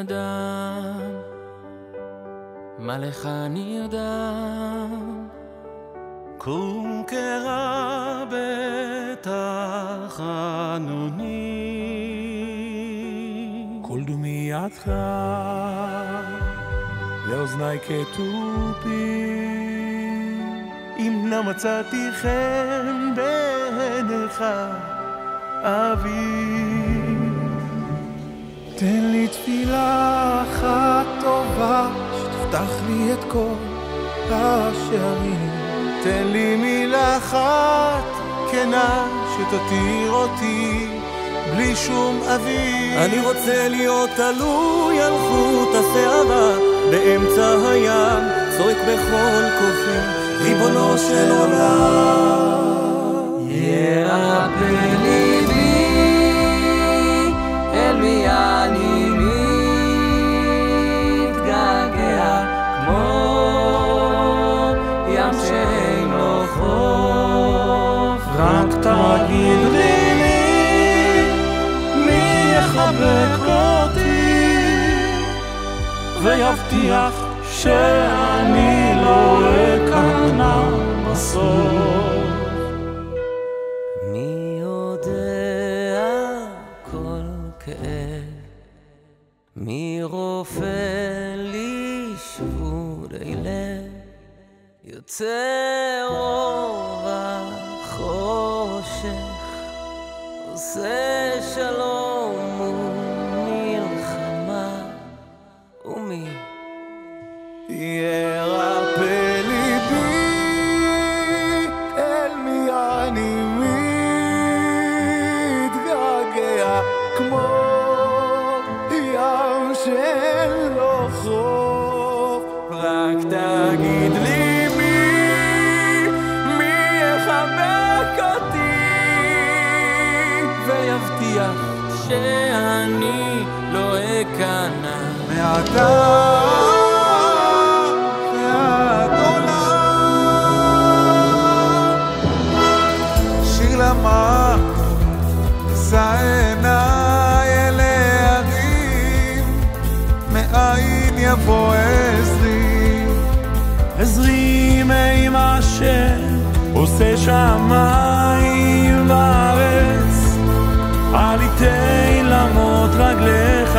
אדם, מה לך נרדם? קום קרא בתחנוני, קול דומייתך לאוזני כתופי, אם נא מצאתי חן בעיניך אבי. תן לי תפילה אחת טובה שתפתח לי את כל השערים, תן לי מילה אחת כנה שתותיר אותי בלי שום אוויר. אני רוצה להיות תלוי על חוט השערה באמצע הים, צועק בכל כוחי, ריבונו של עולם. ירפא ליבי, אל מי אני מתגעגע, כמו ים שאין לו חוף. רק תגיד לי מי יחבק אותי ויבטיח שאני לא אכנע בסוף. מי יודע כל כאב, מי רופא לי שבורי לב, יוצא אור החושך, עושה שלום ומלחמה, ומי ירפא ליבי, אל מי אני מתגעגע, כמו ים שאין לו חוף. רק תגיד לי מי יחבק אותי ויבטיח שאני לא אכנע מעתה ועד עולם. שיר למה אשא עיניי אל ההרים, מאין יבוא עזרי? עזרי מעם אשר עושה שמיים וארץ, אל יתן למות רגליך,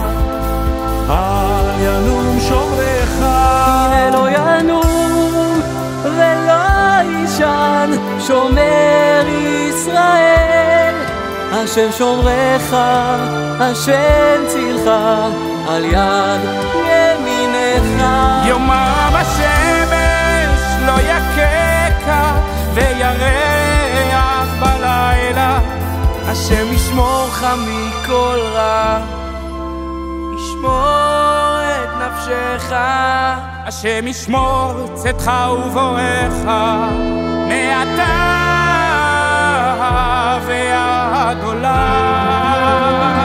אל ינום שומרך. הנה לא ינום ולא יישן שומר ישראל, השם שומרך, השם צילך על יד ימינך. יומם השמש לא יקקה וירח בלילה, השם ישמורך מכל רע, ישמור את נפשך, השם ישמור צאתך ובואך מעתה ועד עולם.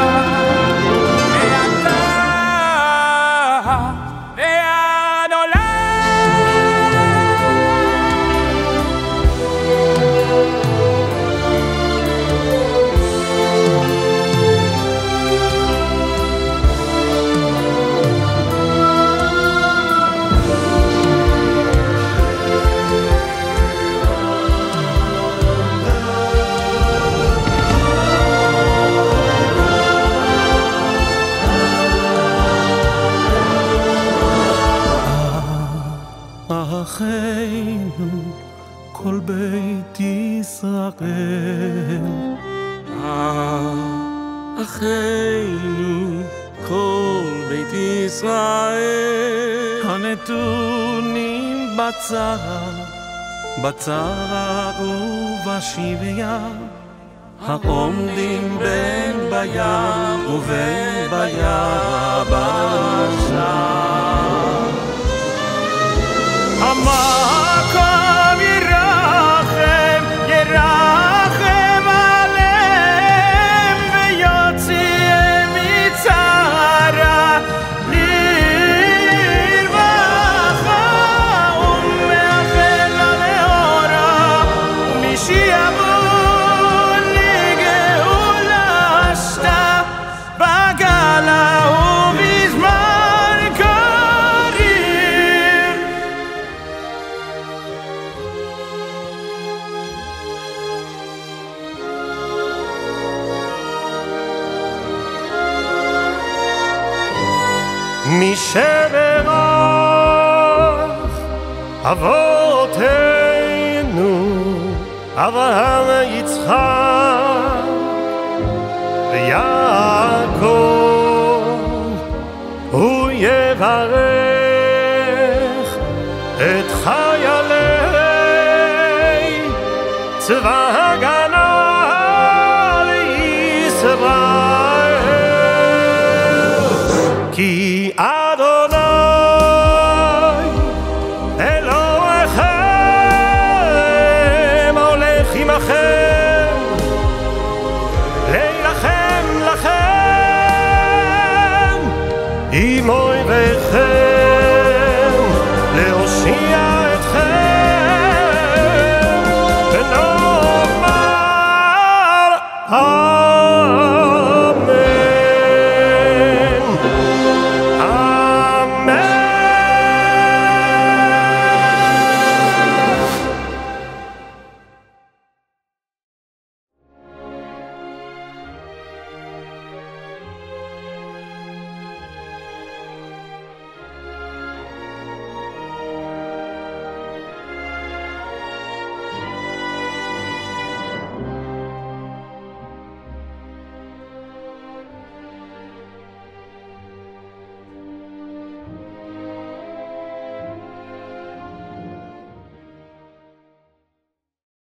אחינו כל בית ישראל, אחינו כל בית ישראל, הנתונים בצרה ובשביה, העומדים בין בים ובין ביבשה. המקום ירחם עליהם ויוציאם מצרה לרווחה, ומאחל לאורה ומשעבוד לגאולה, שתה בגלה מי שברך אבותינו אברהם יצחק ויעקב הוא יברך את חיילי צבא הגנה לישראל כי אדוני